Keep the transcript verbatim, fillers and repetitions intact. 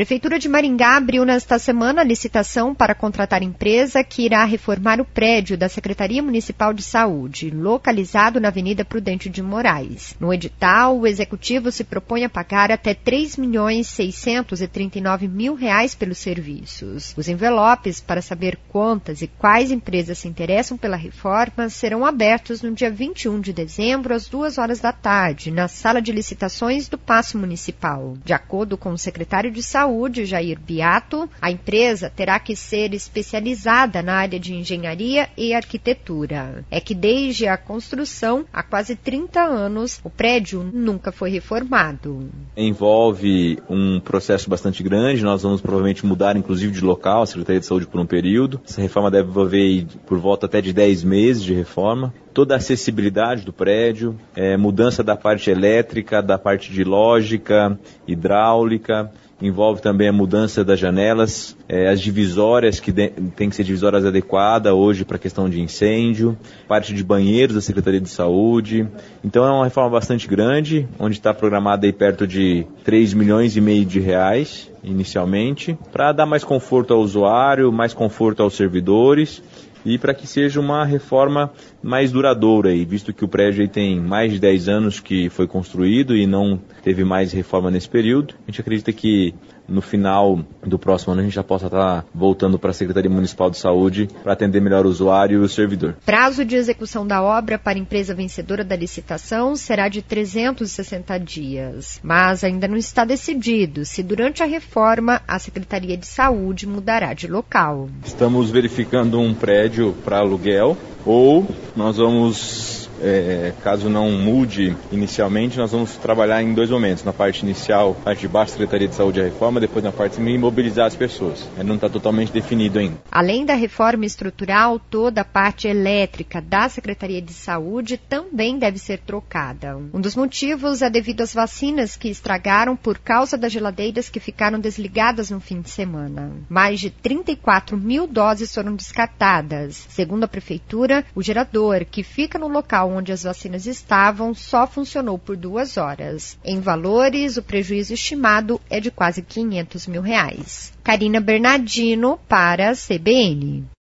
Prefeitura de Maringá abriu nesta semana a licitação para contratar empresa que irá reformar o prédio da Secretaria Municipal de Saúde, localizado na Avenida Prudente de Moraes. No edital, o executivo se propõe a pagar até três milhões seiscentos e trinta e nove mil reais pelos serviços. Os envelopes para saber quantas e quais empresas se interessam pela reforma serão abertos no dia vinte e um de dezembro, às duas horas da tarde, na sala de licitações do Paço Municipal. De acordo com o secretário de Saúde, Jair Beato, a empresa terá que ser especializada na área de engenharia e arquitetura. É que desde a construção, há quase trinta anos, o prédio nunca foi reformado. Envolve um processo bastante grande, nós vamos provavelmente mudar inclusive de local, a Secretaria de Saúde por um período. Essa reforma deve envolver por volta até de dez meses de reforma. Toda a acessibilidade do prédio, é, mudança da parte elétrica, da parte de lógica, hidráulica, envolve também a mudança das janelas, é, as divisórias, que de, tem que ser divisórias adequadas hoje para a questão de incêndio, parte de banheiros da Secretaria de Saúde. Então é uma reforma bastante grande, onde está programada aí perto de três milhões e meio de reais, inicialmente, para dar mais conforto ao usuário, mais conforto aos servidores, e para que seja uma reforma mais duradoura, aí, visto que o prédio aí tem mais de dez anos que foi construído e não teve mais reforma nesse período. A gente acredita que no final do próximo ano a gente já possa estar voltando para a Secretaria Municipal de Saúde para atender melhor o usuário e o servidor. Prazo de execução da obra para a empresa vencedora da licitação será de trezentos e sessenta dias, mas ainda não está decidido se durante a reforma a Secretaria de Saúde mudará de local. Estamos verificando um prédio para aluguel ou nós vamos... É, caso não mude inicialmente, nós vamos trabalhar em dois momentos. Na parte inicial, parte de baixo, Secretaria de Saúde e a reforma, depois na parte de imobilizar as pessoas. Ainda não está totalmente definido ainda. Além da reforma estrutural, toda a parte elétrica da Secretaria de Saúde também deve ser trocada. Um dos motivos é devido às vacinas que estragaram por causa das geladeiras que ficaram desligadas no fim de semana. Mais de trinta e quatro mil doses foram descartadas. Segundo a Prefeitura, o gerador, que fica no local onde as vacinas estavam, só funcionou por duas horas. Em valores, o prejuízo estimado é de quase quinhentos mil reais. Karina Bernardino para a C B N.